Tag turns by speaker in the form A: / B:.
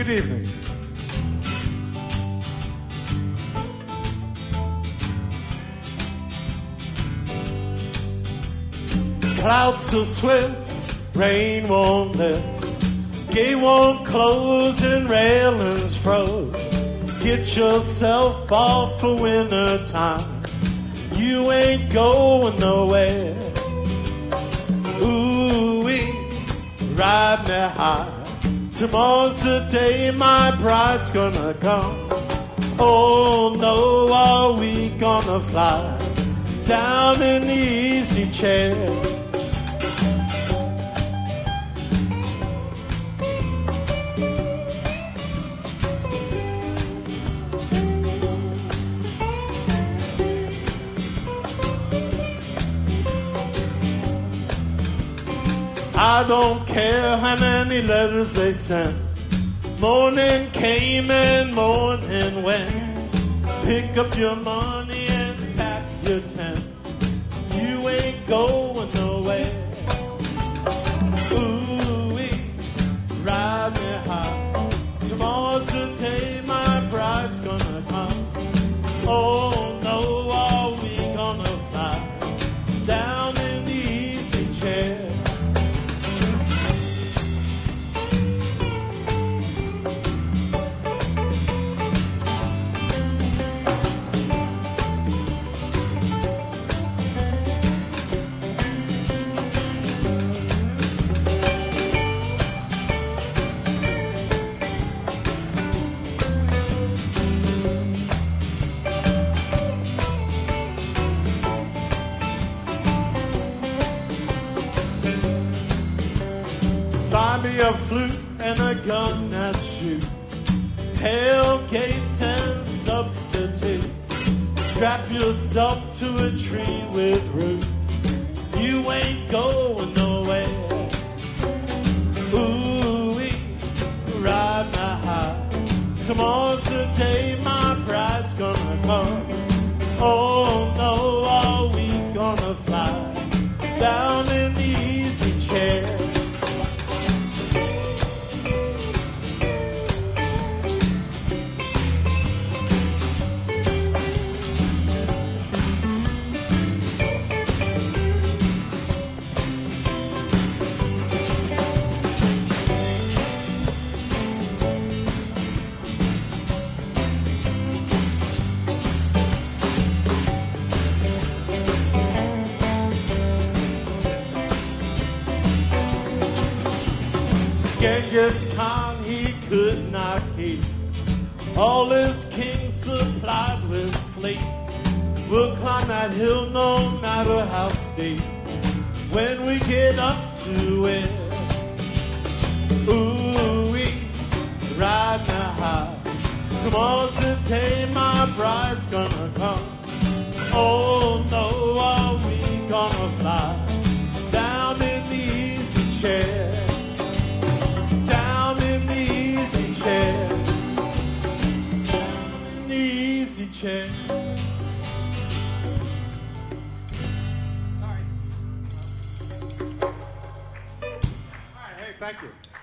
A: Good evening. Clouds so swift, rain won't lift, gate won't close and railings froze. Get yourself off for winter time, you ain't going nowhere. Ooh-wee, ride me high, tomorrow's the day my bride's gonna come. Oh no, are we gonna fly down in the easy chair? I don't care how many letters they sent. Morning came and morning went. Pick up your money and pack your tent. You ain't going nowhere. Ooh-wee, ride me high, tomorrow's the day my bride's gonna come. Oh no, are we gonna fly down in the easy chair? Buy me a flute and a gun that shoots, tailgates and substitutes. Strap yourself to a tree with roots, you ain't going nowhere. Ooh-wee, ride me high, tomorrow's the day my bride's gonna come. Oh no, are we gonna fly down in the easy chair? Genghis Khan, he could not keep all his kings supplied with sleep. We'll climb that hill no matter how steep when we get up to it. Ooh-wee, ride me high, tomorrow's the day my bride's gonna come. Oh no, are we gonna fly down in the easy chair? Chair. Sorry. All right, hey, thank you.